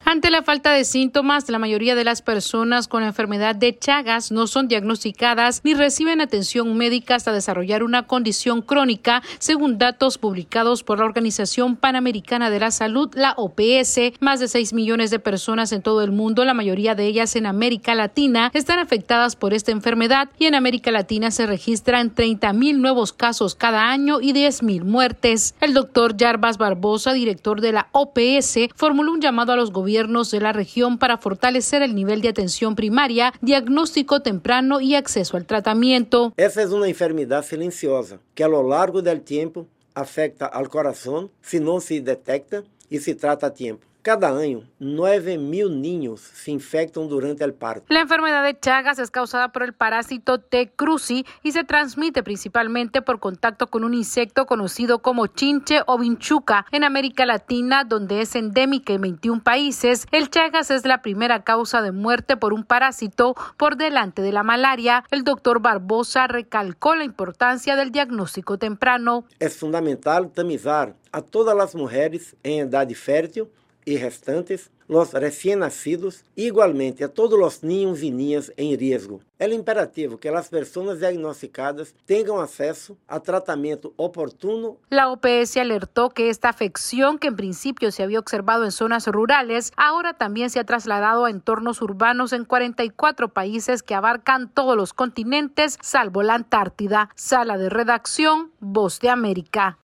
Ante la falta de síntomas, la mayoría de las personas con la enfermedad de Chagas no son diagnosticadas ni reciben atención médica hasta desarrollar una condición crónica, según datos publicados por la Organización Panamericana de la Salud, la OPS. Más de 6 millones de personas en todo el mundo, la mayoría de ellas en América Latina, están afectadas por esta enfermedad, y en América Latina se registran 30,000 nuevos casos cada año y 10,000 muertes. El doctor Jarbas Barbosa, director de la OPS, formuló un llamado a los gobiernos de la región para fortalecer el nivel de atención primaria, diagnóstico temprano y acceso al tratamiento. Essa é uma enfermedade silenciosa que, ao longo do tempo, afeta ao coração se não se detecta e se trata a tempo. Cada año, 9,000 niños se infectan durante el parto. La enfermedad de Chagas es causada por el parásito T. cruzi y se transmite principalmente por contacto con un insecto conocido como chinche o vinchuca. En América Latina, donde es endémica en 21 países, el Chagas es la primera causa de muerte por un parásito por delante de la malaria. El doctor Barbosa recalcó la importancia del diagnóstico temprano. Es fundamental tamizar a todas las mujeres en edad fértil y gestantes, los recién nacidos, igualmente a todos los niños y niñas en riesgo. Es imperativo que las personas diagnosticadas tengan acceso a tratamiento oportuno. La OPS alertó que esta afección, que en principio se había observado en zonas rurales, ahora también se ha trasladado a entornos urbanos en 44 países que abarcan todos los continentes, salvo la Antártida. Sala de redacción, Voz de América.